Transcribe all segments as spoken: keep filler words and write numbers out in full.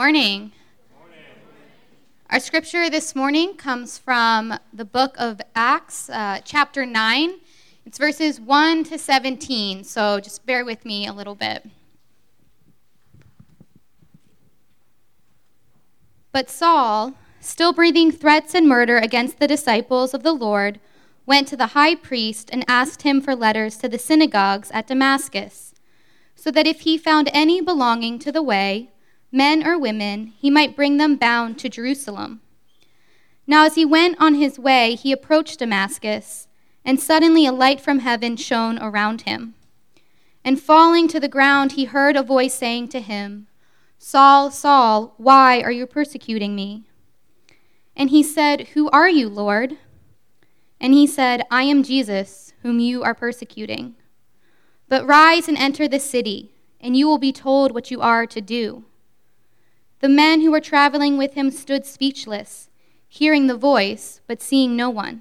Morning. Our scripture this morning comes from the book of Acts, uh, chapter nine. It's verses one to seventeen, so just bear with me a little bit. But Saul, still breathing threats and murder against the disciples of the Lord, went to the high priest and asked him for letters to the synagogues at Damascus, so that if he found any belonging to the way, men or women, he might bring them bound to Jerusalem. Now as he went on his way, he approached Damascus, and suddenly a light from heaven shone around him. And falling to the ground, he heard a voice saying to him, "Saul, Saul, why are you persecuting me?" And he said, "Who are you, Lord?" And he said, "I am Jesus, whom you are persecuting. But rise and enter the city, and you will be told what you are to do." The men who were traveling with him stood speechless, hearing the voice, but seeing no one.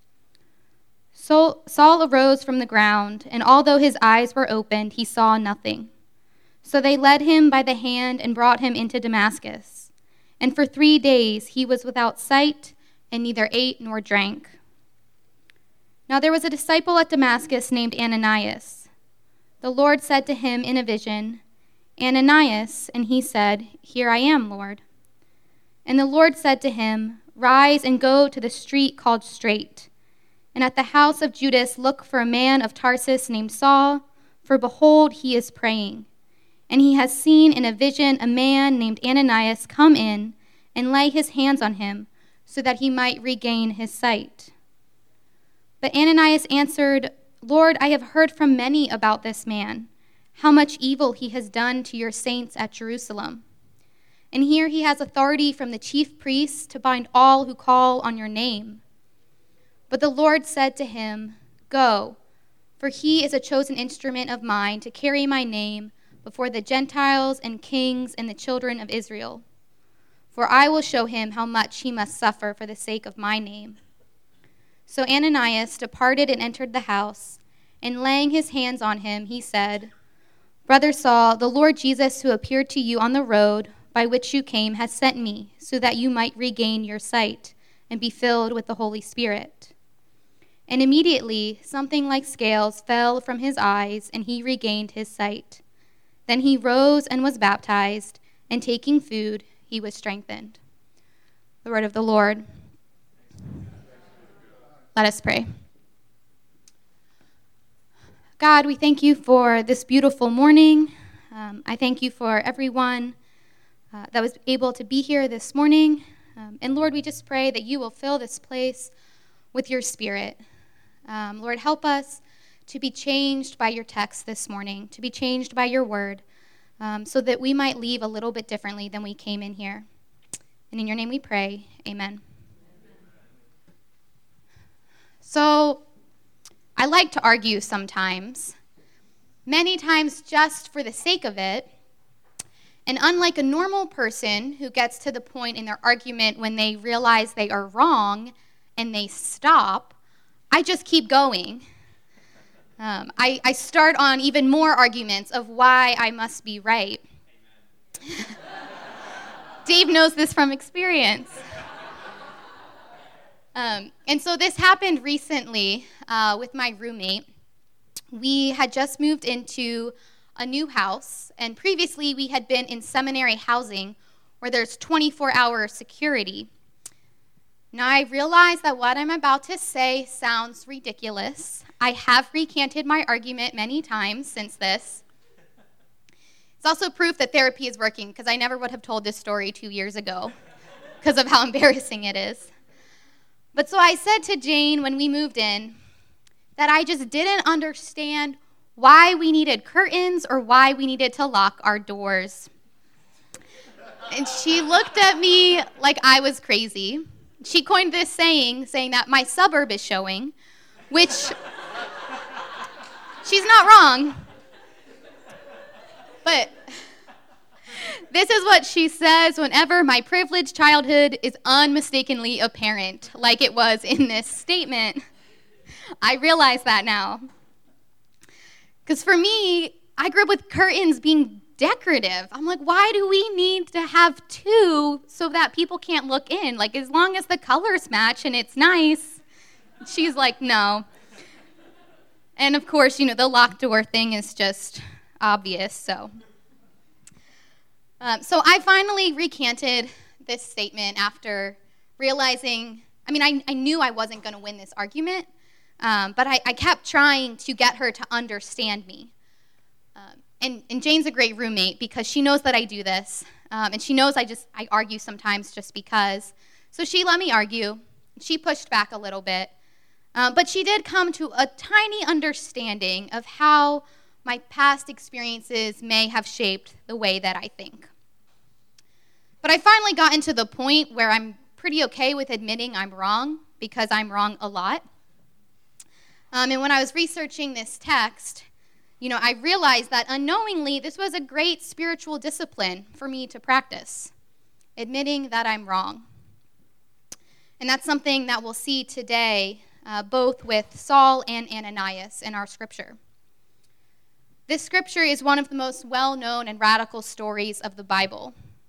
So Saul arose from the ground, and although his eyes were opened, he saw nothing. So they led him by the hand and brought him into Damascus. And for three days he was without sight, and neither ate nor drank. Now there was a disciple at Damascus named Ananias. The Lord said to him in a vision, "Ananias," and he said, "Here I am, Lord." And the Lord said to him, "Rise and go to the street called Straight, and at the house of Judas look for a man of Tarsus named Saul, for behold, he is praying. And he has seen in a vision a man named Ananias come in and lay his hands on him, so that he might regain his sight." But Ananias answered, "Lord, I have heard from many about this man, how much evil he has done to your saints at Jerusalem. And here he has authority from the chief priests to bind all who call on your name." But the Lord said to him, "Go, for he is a chosen instrument of mine to carry my name before the Gentiles and kings and the children of Israel. For I will show him how much he must suffer for the sake of my name." So Ananias departed and entered the house, and laying his hands on him, he said, "Brother Saul, the Lord Jesus, who appeared to you on the road by which you came, has sent me, so that you might regain your sight and be filled with the Holy Spirit." And immediately something like scales fell from his eyes, and he regained his sight. Then he rose and was baptized, and taking food, he was strengthened. The word of the Lord. Let us pray. God, we thank you for this beautiful morning. Um, I thank you for everyone uh, that was able to be here this morning. Um, and Lord, we just pray that you will fill this place with your Spirit. Um, Lord, help us to be changed by your text this morning, to be changed by your word, um, so that we might leave a little bit differently than we came in here. And in your name we pray, amen. So, I like to argue sometimes, many times just for the sake of it. And unlike a normal person who gets to the point in their argument when they realize they are wrong and they stop, I just keep going. Um, I, I start on even more arguments of why I must be right. Dave knows this from experience. Um, and so this happened recently uh, with my roommate. We had just moved into a new house, and previously we had been in seminary housing where there's twenty-four hour security. Now I realize that what I'm about to say sounds ridiculous. I have recanted my argument many times since this. It's also proof that therapy is working, because I never would have told this story two years ago because of how embarrassing it is. But so I said to Jane when we moved in that I just didn't understand why we needed curtains or why we needed to lock our doors. And she looked at me like I was crazy. She coined this saying, saying that my suburb is showing, which she's not wrong. But this is what she says whenever my privileged childhood is unmistakably apparent, like it was in this statement. I realize that now. Because for me, I grew up with curtains being decorative. I'm like, why do we need to have two so that people can't look in? Like, as long as the colors match and it's nice. She's like, no. And of course, you know, the locked door thing is just obvious, so. Um, so I finally recanted this statement after realizing, I mean, I, I knew I wasn't going to win this argument, um, but I, I kept trying to get her to understand me. Um, and, and Jane's a great roommate because she knows that I do this, um, and she knows I just, I argue sometimes just because. So she let me argue. She pushed back a little bit, um, but she did come to a tiny understanding of how my past experiences may have shaped the way that I think. But I finally got into the point where I'm pretty okay with admitting I'm wrong, because I'm wrong a lot. Um, and when I was researching this text, you know, I realized that unknowingly this was a great spiritual discipline for me to practice, admitting that I'm wrong. And that's something that we'll see today, uh, both with Saul and Ananias in our scripture. This scripture is one of the most well-known and radical stories of the Bible.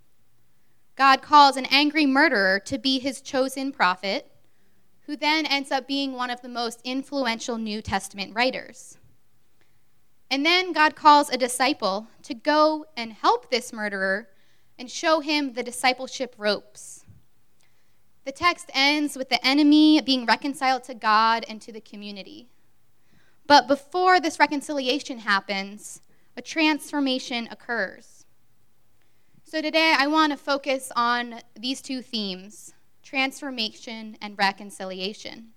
God calls an angry murderer to be his chosen prophet, who then ends up being one of the most influential New Testament writers. And then God calls a disciple to go and help this murderer and show him the discipleship ropes. The text ends with the enemy being reconciled to God and to the community. But before this reconciliation happens, a transformation occurs. So today I want to focus on these two themes, transformation and reconciliation.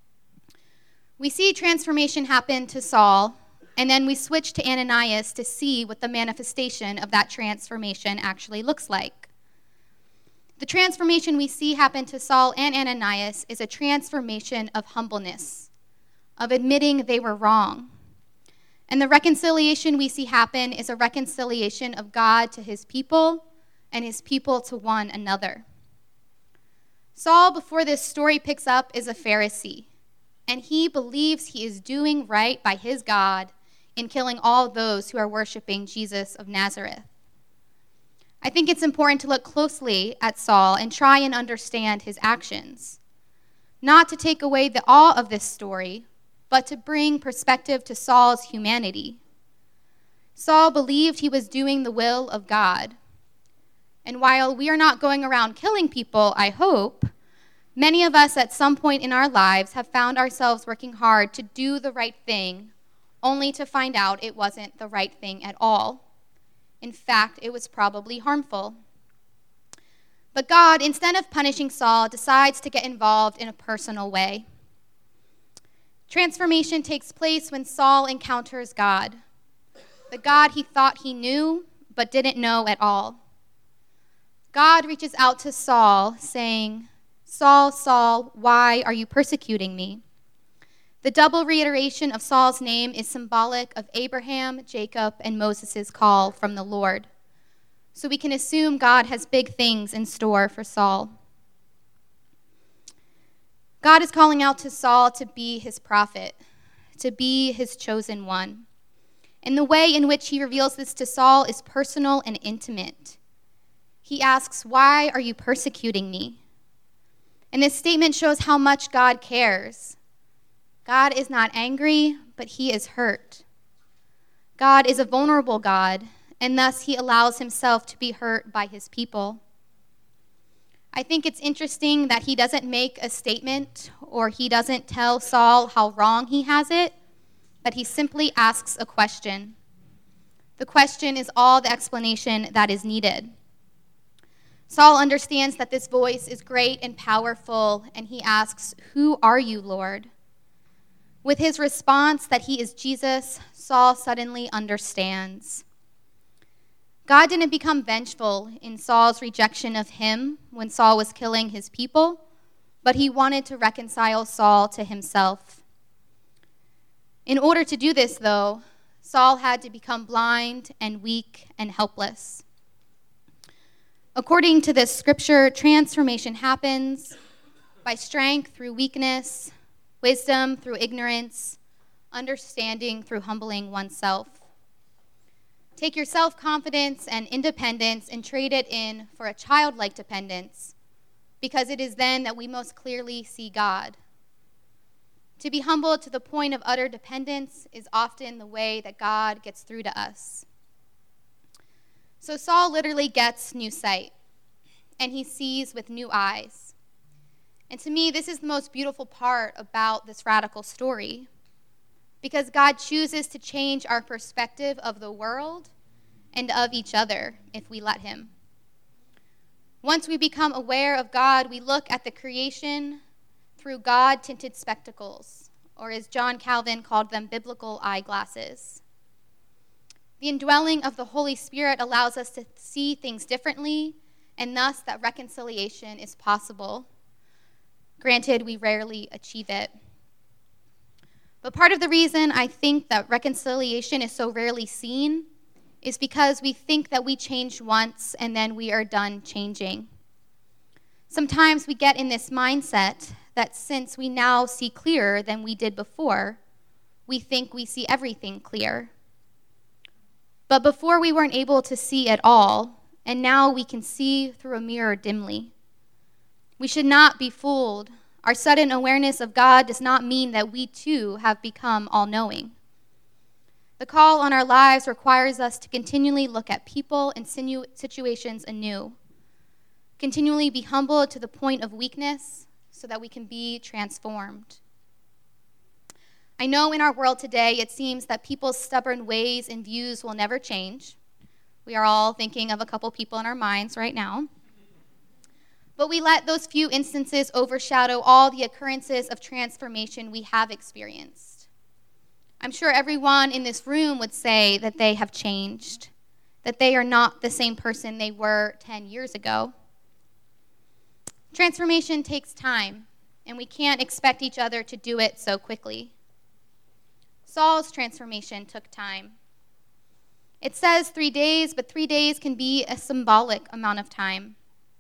We see transformation happen to Saul, and then we switch to Ananias to see what the manifestation of that transformation actually looks like. The transformation we see happen to Saul and Ananias is a transformation of humbleness, of admitting they were wrong. And the reconciliation we see happen is a reconciliation of God to his people and his people to one another. Saul, before this story picks up, is a Pharisee, and he believes he is doing right by his God in killing all those who are worshiping Jesus of Nazareth. I think it's important to look closely at Saul and try and understand his actions, not to take away the awe of this story, but to bring perspective to Saul's humanity. Saul believed he was doing the will of God. And while we are not going around killing people, I hope, many of us at some point in our lives have found ourselves working hard to do the right thing, only to find out it wasn't the right thing at all. In fact, it was probably harmful. But God, instead of punishing Saul, decides to get involved in a personal way. Transformation takes place when Saul encounters God, the God he thought he knew but didn't know at all. God reaches out to Saul, saying, "Saul, Saul, why are you persecuting me?" The double reiteration of Saul's name is symbolic of Abraham, Jacob, and Moses' call from the Lord. So we can assume God has big things in store for Saul. God is calling out to Saul to be his prophet, to be his chosen one. And the way in which he reveals this to Saul is personal and intimate. He asks, "Why are you persecuting me?" And this statement shows how much God cares. God is not angry, but he is hurt. God is a vulnerable God, and thus he allows himself to be hurt by his people. I think it's interesting that he doesn't make a statement or he doesn't tell Saul how wrong he has it, but he simply asks a question. The question is all the explanation that is needed. Saul understands that this voice is great and powerful, and he asks, "Who are you, Lord?" With his response that he is Jesus, Saul suddenly understands. God didn't become vengeful in Saul's rejection of him when Saul was killing his people, but he wanted to reconcile Saul to himself. In order to do this, though, Saul had to become blind and weak and helpless. According to this scripture, transformation happens by strength through weakness, wisdom through ignorance, understanding through humbling oneself. Take your self-confidence and independence and trade it in for a childlike dependence, because it is then that we most clearly see God. To be humble to the point of utter dependence is often the way that God gets through to us. So Saul literally gets new sight, and he sees with new eyes. And to me, this is the most beautiful part about this radical story, because God chooses to change our perspective of the world and of each other if we let him. Once we become aware of God, we look at the creation through God-tinted spectacles, or as John Calvin called them, biblical eyeglasses. The indwelling of the Holy Spirit allows us to see things differently, and thus that reconciliation is possible. Granted, we rarely achieve it. But part of the reason I think that reconciliation is so rarely seen is because we think that we change once and then we are done changing. Sometimes we get in this mindset that since we now see clearer than we did before, we think we see everything clear. But before we weren't able to see at all, and now we can see through a mirror dimly. We should not be fooled. Our sudden awareness of God does not mean that we too have become all-knowing. The call on our lives requires us to continually look at people and situations anew, continually be humble to the point of weakness so that we can be transformed. I know in our world today it seems that people's stubborn ways and views will never change. We are all thinking of a couple people in our minds right now. But we let those few instances overshadow all the occurrences of transformation we have experienced. I'm sure everyone in this room would say that they have changed, that they are not the same person they were ten years ago. Transformation takes time, and we can't expect each other to do it so quickly. Saul's transformation took time. It says three days, but three days can be a symbolic amount of time.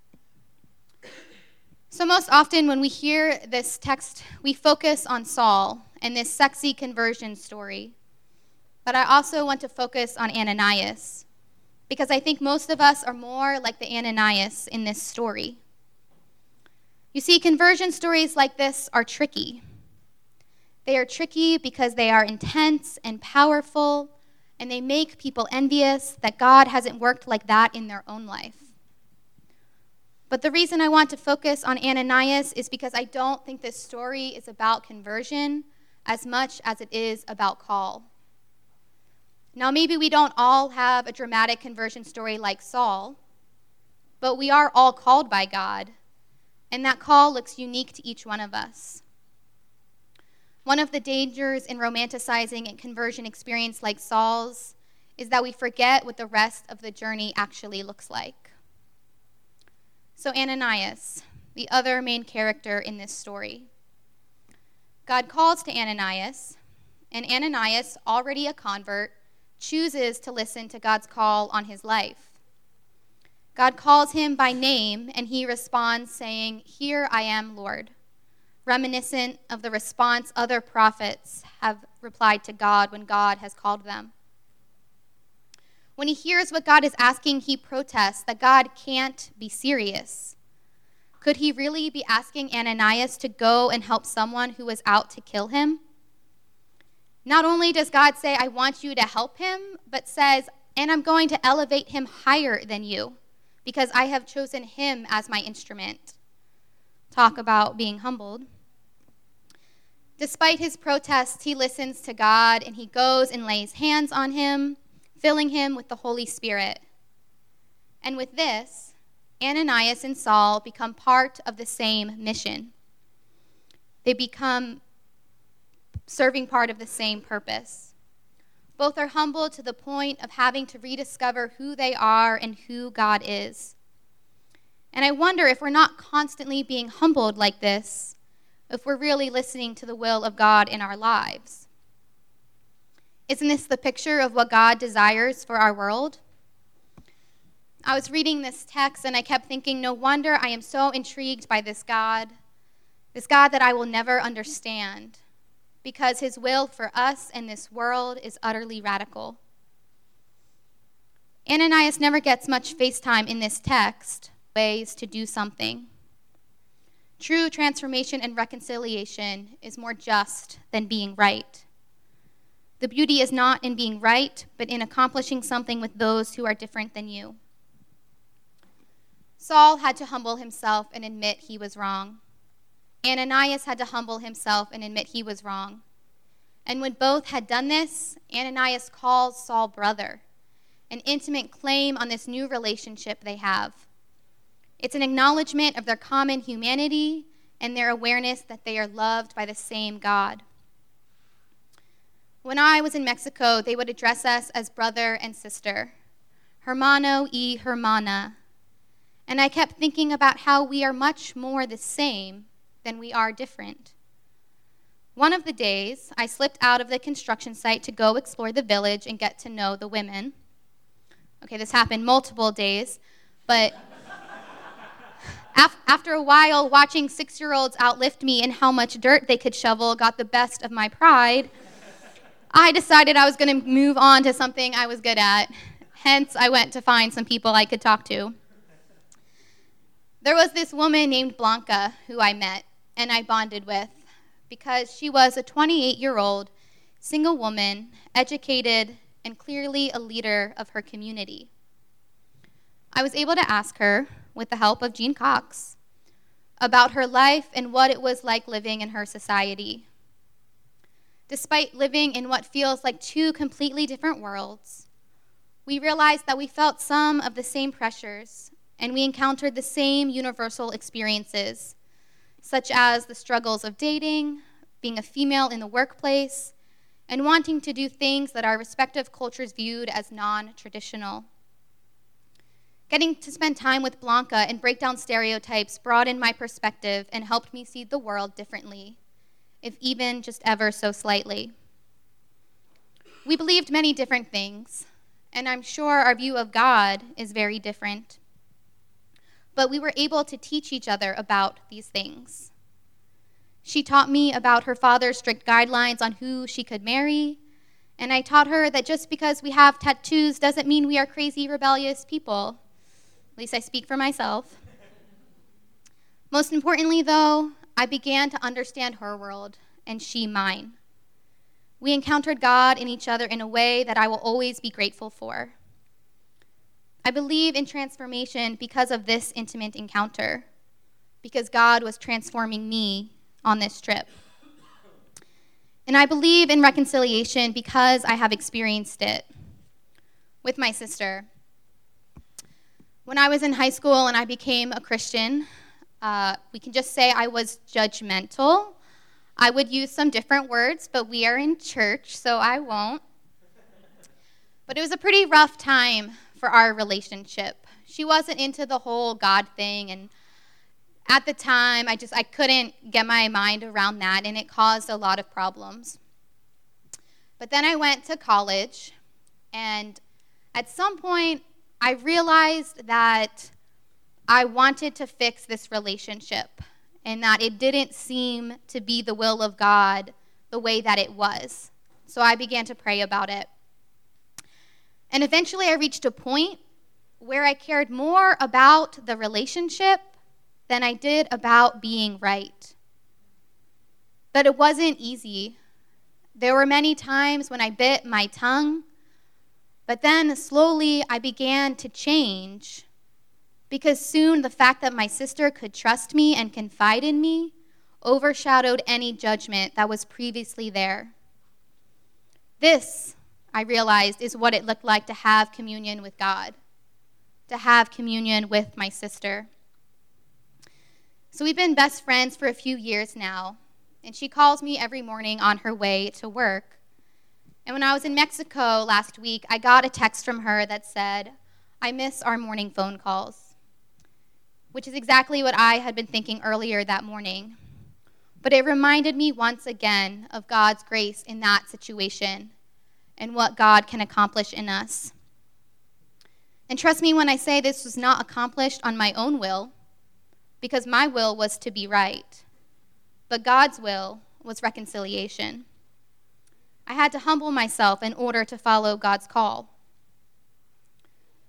So most often when we hear this text, we focus on Saul and this sexy conversion story. But I also want to focus on Ananias, because I think most of us are more like the Ananias in this story. You see, conversion stories like this are tricky. They are tricky because they are intense and powerful, and they make people envious that God hasn't worked like that in their own life. But the reason I want to focus on Ananias is because I don't think this story is about conversion as much as it is about call. Now, maybe we don't all have a dramatic conversion story like Saul, but we are all called by God, and that call looks unique to each one of us. One of the dangers in romanticizing a conversion experience like Saul's is that we forget what the rest of the journey actually looks like. So Ananias, the other main character in this story. God calls to Ananias, and Ananias, already a convert, chooses to listen to God's call on his life. God calls him by name, and he responds saying, "Here I am, Lord," reminiscent of the response other prophets have replied to God when God has called them. When he hears what God is asking, he protests that God can't be serious. Could he really be asking Ananias to go and help someone who was out to kill him? Not only does God say, "I want you to help him," but says, "And I'm going to elevate him higher than you because I have chosen him as my instrument." Talk about being humbled. Despite his protests, he listens to God, and he goes and lays hands on him, filling him with the Holy Spirit. And with this, Ananias and Saul become part of the same mission. They become serving part of the same purpose. Both are humble to the point of having to rediscover who they are and who God is. And I wonder if we're not constantly being humbled like this, if we're really listening to the will of God in our lives. Isn't this the picture of what God desires for our world? I was reading this text and I kept thinking, no wonder I am so intrigued by this God, this God that I will never understand, because his will for us and this world is utterly radical. Ananias never gets much face time in this text, ways to do something. True transformation and reconciliation is more just than being right. The beauty is not in being right, but in accomplishing something with those who are different than you. Saul had to humble himself and admit he was wrong. Ananias had to humble himself and admit he was wrong. And when both had done this, Ananias calls Saul brother, an intimate claim on this new relationship they have. It's an acknowledgement of their common humanity and their awareness that they are loved by the same God. When I was in Mexico, they would address us as brother and sister, hermano y hermana. And I kept thinking about how we are much more the same than we are different. One of the days, I slipped out of the construction site to go explore the village and get to know the women. Okay, this happened multiple days, but af- after a while, watching six-year-olds outlift me and how much dirt they could shovel got the best of my pride, I decided I was going to move on to something I was good at. Hence, I went to find some people I could talk to. There was this woman named Blanca who I met and I bonded with because she was a twenty-eight-year-old single woman, educated, and clearly a leader of her community. I was able to ask her, with the help of Jean Cox, about her life and what it was like living in her society. Despite living in what feels like two completely different worlds, we realized that we felt some of the same pressures and we encountered the same universal experiences, such as the struggles of dating, being a female in the workplace, and wanting to do things that our respective cultures viewed as non-traditional. Getting to spend time with Blanca and break down stereotypes broadened my perspective and helped me see the world differently, if even just ever so slightly. We believed many different things, and I'm sure our view of God is very different. But we were able to teach each other about these things. She taught me about her father's strict guidelines on who she could marry, and I taught her that just because we have tattoos doesn't mean we are crazy, rebellious people. At least I speak for myself. Most importantly, though, I began to understand her world, and she mine. We encountered God in each other in a way that I will always be grateful for. I believe in transformation because of this intimate encounter, because God was transforming me on this trip. And I believe in reconciliation because I have experienced it with my sister. When I was in high school and I became a Christian, uh, we can just say I was judgmental. I would use some different words, but we are in church, so I won't. But it was a pretty rough time for our relationship. She wasn't into the whole God thing, and at the time, I just, I couldn't get my mind around that, and it caused a lot of problems. But then I went to college, and at some point, I realized that I wanted to fix this relationship, and that it didn't seem to be the will of God the way that it was. So I began to pray about it. And eventually, I reached a point where I cared more about the relationship than I did about being right. But it wasn't easy. There were many times when I bit my tongue, but then slowly I began to change because soon the fact that my sister could trust me and confide in me overshadowed any judgment that was previously there. This, I realized, is what it looked like to have communion with God, to have communion with my sister. So we've been best friends for a few years now, and she calls me every morning on her way to work. And when I was in Mexico last week, I got a text from her that said, "I miss our morning phone calls," which is exactly what I had been thinking earlier that morning. But it reminded me once again of God's grace in that situation and what God can accomplish in us. And trust me when I say this was not accomplished on my own will, because my will was to be right, but God's will was reconciliation. I had to humble myself in order to follow God's call.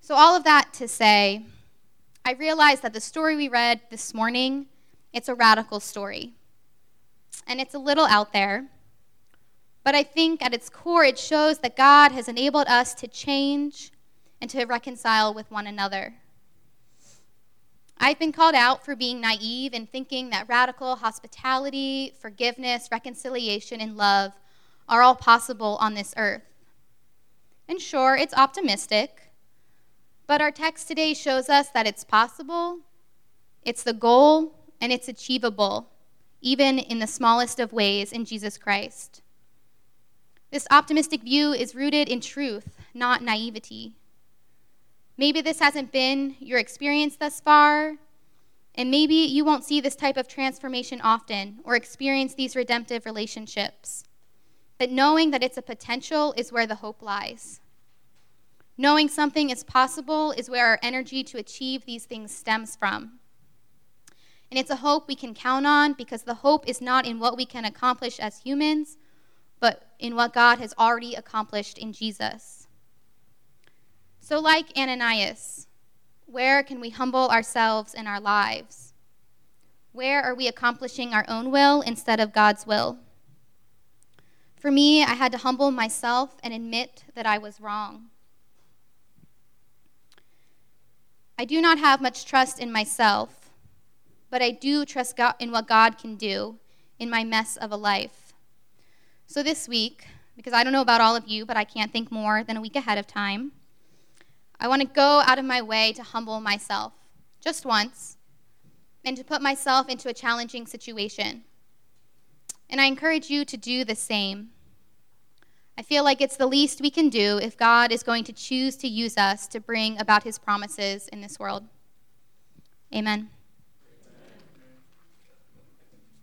So all of that to say, I realized that the story we read this morning, it's a radical story. And it's a little out there. But I think at its core, it shows that God has enabled us to change and to reconcile with one another. I've been called out for being naive and thinking that radical hospitality, forgiveness, reconciliation, and love are all possible on this earth. And sure, it's optimistic, but our text today shows us that it's possible, it's the goal, and it's achievable, even in the smallest of ways in Jesus Christ. This optimistic view is rooted in truth, not naivety. Maybe this hasn't been your experience thus far, and maybe you won't see this type of transformation often or experience these redemptive relationships. But knowing that it's a potential is where the hope lies. Knowing something is possible is where our energy to achieve these things stems from. And it's a hope we can count on because the hope is not in what we can accomplish as humans, but in what God has already accomplished in Jesus. So like Ananias, where can we humble ourselves in our lives? Where are we accomplishing our own will instead of God's will? For me, I had to humble myself and admit that I was wrong. I do not have much trust in myself, but I do trust God in what God can do in my mess of a life. So this week, because I don't know about all of you, but I can't think more than a week ahead of time, I want to go out of my way to humble myself, just once, and to put myself into a challenging situation. And I encourage you to do the same. I feel like it's the least we can do if God is going to choose to use us to bring about his promises in this world. Amen.